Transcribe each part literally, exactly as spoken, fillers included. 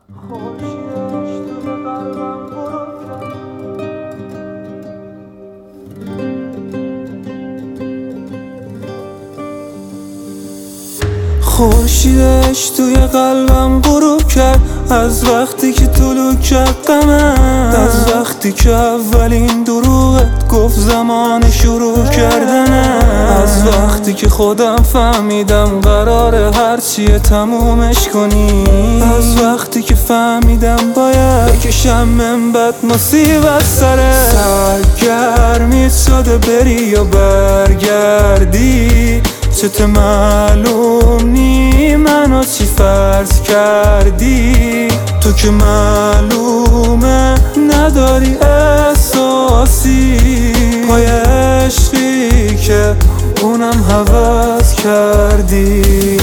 خورشیدش توی قلبم غروب کرد. خورشیدش توی قلبم غروب کرد از وقتی که طلوع کرد غمم، از وقتی که اولین دروغت گفت زمان شروع کردنه، از وقتی که خودم فهمیدم قراره هرچیه تمومش کنی، از وقتی که فهمیدم باید بکشم من بد مصیبت سره. سرگرمیت شده بری یا برگردی، چته معلوم نی منو چی فرض کردی، تو که معلومه نداری احساسی، پای عشقی که اونم هوس کردی.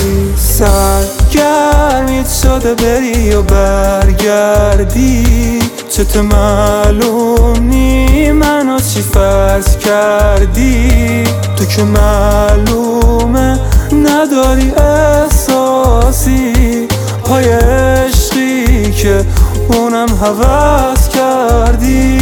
سرگرمیت شده بری یا برگردی، چته معلوم نی منو چی فرض کردی، تو که معلومه نداری احساسی، پای عشقی که اونم هوس کردی.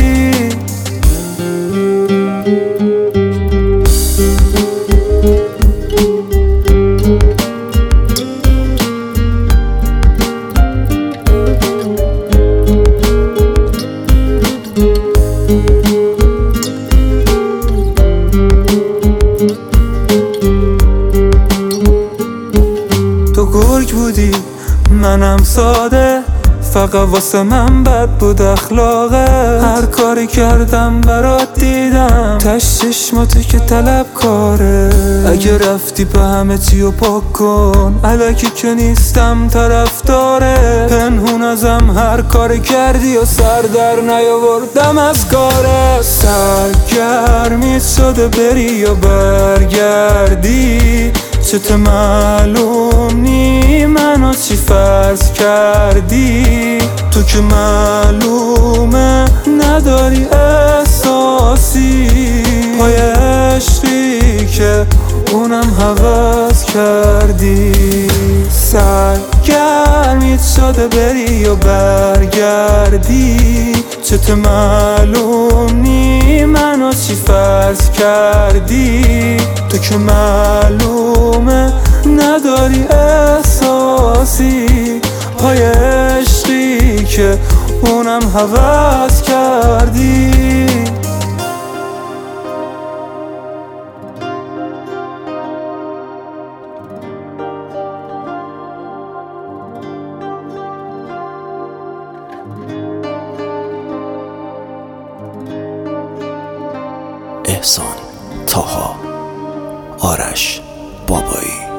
تو گرگ بودی منم ساده، فقط واسه من بد بود اخلاقه، هر کاری کردم برات دیدم تش چشماتو که طلب کاره، اگه رفتی به همه چیو پاک کن الکی که نیستم طرفداره، پنهون ازم هر کاری کردی و سر در نیاوردم از کاره. سرگرمیت شده بری یا برگردی، چته معلوم نی منو چی فرض کردی، تو که معلومه نداری احساسی، پای عشقی که اونم هوس کردی. سرگرمیت شده بری یا برگردی، چته معلوم نی منو چی فرض کردی، تو که معلومه نداری احساسی، پای عشقی که اونم هوس کردی. احسان طاها، آرش بابایی.